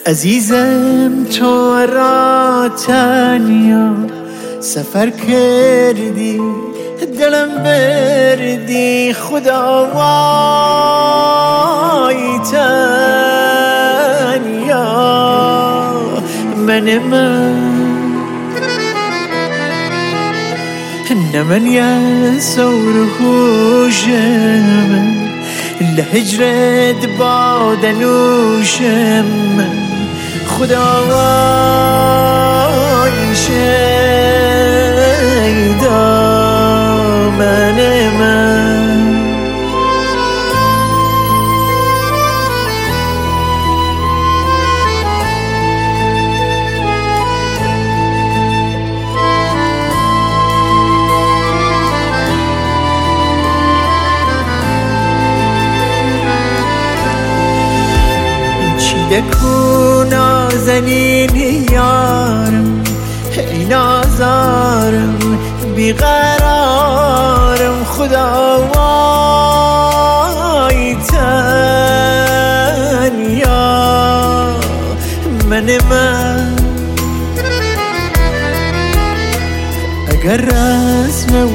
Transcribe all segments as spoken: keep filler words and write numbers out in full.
عزیزم تو را تنیا سفر کردی، دلم بردی خدا وای تنیا من من نه من یسور خوشم لهجرت بادنوشم خدا وای شیدا من من دکو نازنین یارم ای نازارم بیقرارم خدا وای تنیا من من اگر رسم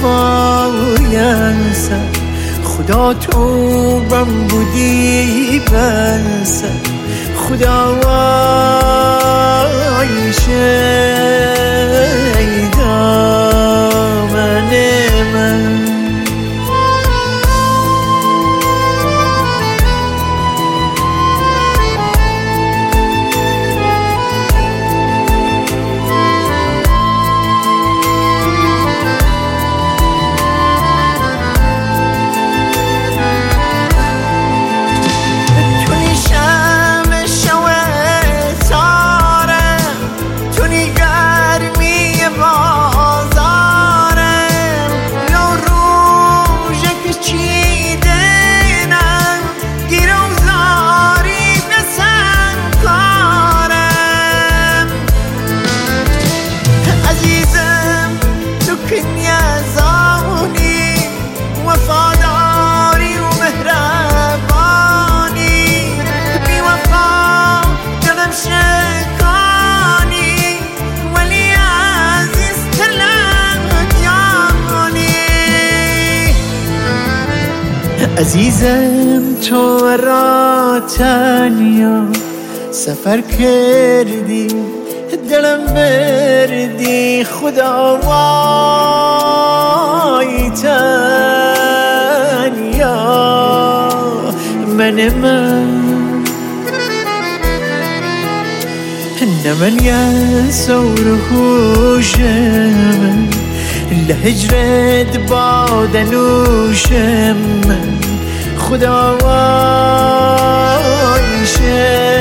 وفایانسم خدا تو بم بودی بنسم خدا وای شیدا من من وفاداری و مهربانی بی وفا دلم شکانی ولی عزیز تلت یانی عزیزم تو را تنیا سفر کردی، دلم بردی خدا وای تنیا من من نه من یسور خوشم لهجرت بادنوشم خدا وای شیدا